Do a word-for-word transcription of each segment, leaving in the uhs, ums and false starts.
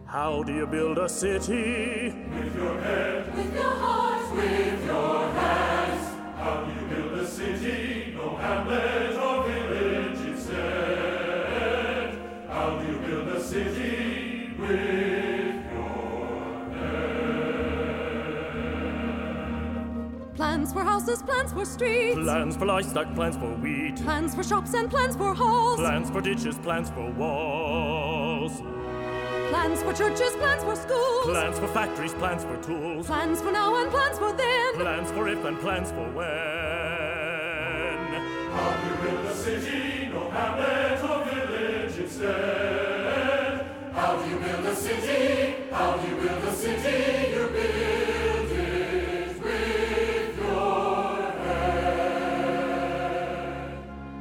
How do you build a city? With your head. With your heart. With your hands. How do you build a city? No hamlet or village instead. How do you build a city? With your head. Plans for houses, plans for streets. Plans for livestock, plans for wheat. Plans for shops and plans for halls. Plans for ditches, plans for walls. Plans for churches, plans for schools. Plans for factories, plans for tools. Plans for now and plans for then. Plans for if and plans for when. How do you build a city? No hamlet or village instead. How do you build a city? How do you build a city? You build it with your head.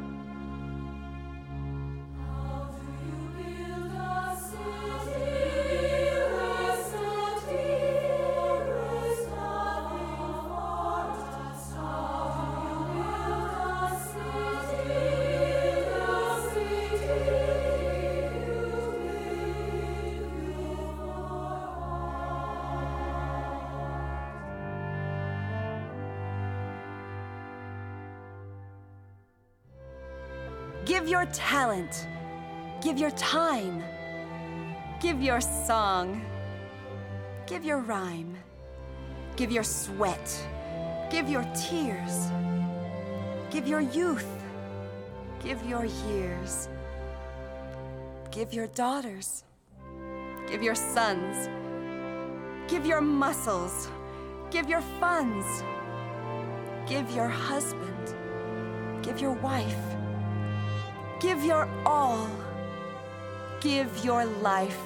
How do you build a city? Rest and rest nothing for us. How do you build a city? A city you Give your talent. Give your time. Give your song. Give your rhyme. Give your sweat. Give your tears. Give your youth. Give your years. Give your daughters. Give your sons. Give your muscles. Give your funds. Give your husband. Give your wife. Give your all. Give your life.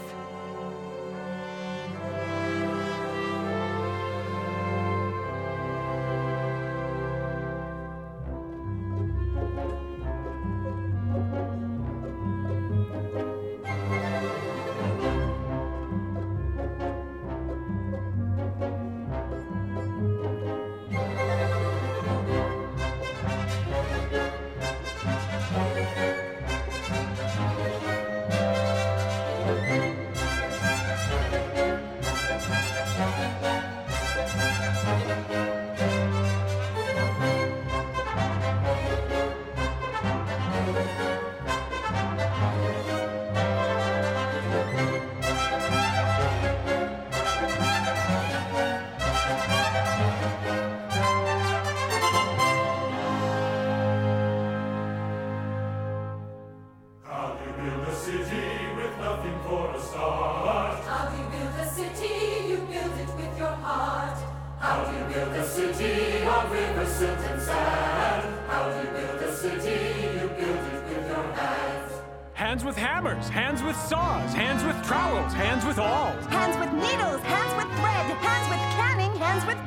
Hands with hammers, hands with saws, hands with trowels, hands with awls. Hands with needles, hands with thread, hands with canning, hands with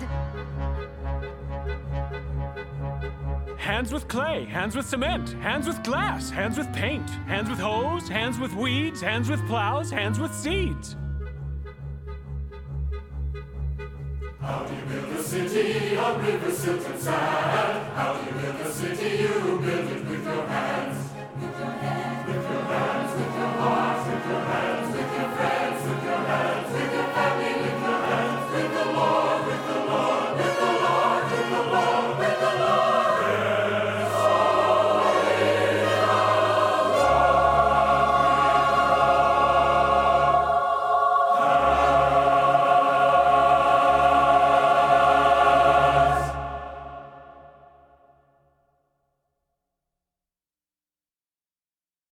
bread. Hands with clay, hands with cement, hands with glass, hands with paint, hands with hose, hands with weeds, hands with plows, hands with seeds. How do you build a city on river, silt, and sand? How do you build a city? You build it with your hands.